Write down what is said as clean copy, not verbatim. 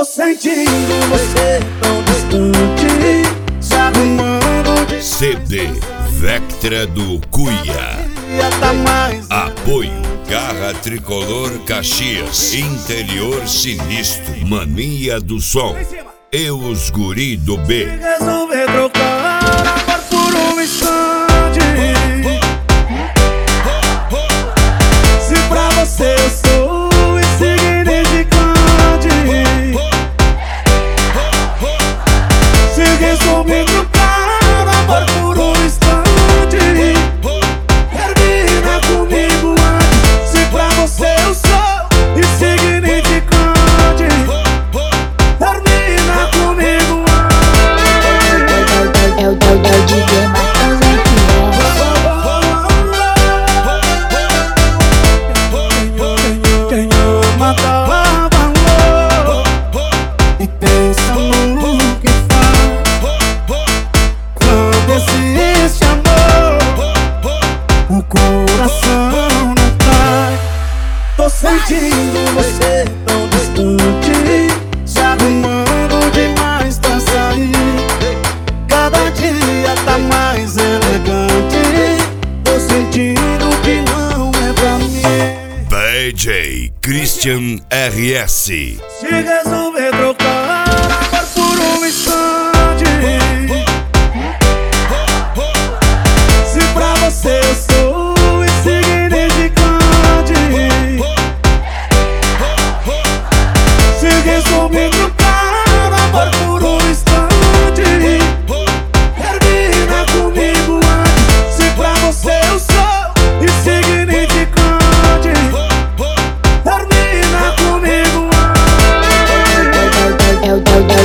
Tô sentindo você tão distante, se arrumando de CD Vectra do Cuia. tá mais Apoio Garra Tricolor Caxias. Interior Sinistro. Mania do Som. E os guri do B. resolver trocar amor por um instante. Se pra você eu sou insignificante, se resolver trocar amor por um instante, termina comigo antes. Se pra você eu sou insignificante, termina comigo antes. É o DJ Marcãozinho. Quem ama dá valor e pensa no que faz. Quando existe amor, o coração não cai. Tô sentindo você tão distante, se arrumando demais pra sair. Cada dia tá mais elegante, tô sentindo que não é pra mim. DJ Christian RS. Se resolver trocar amor por um instante, se pra você eu sou insignificante, se resolver trocar amor por um instante, termina comigo antes. Se pra você eu sou insignificante, termina comigo antes. É o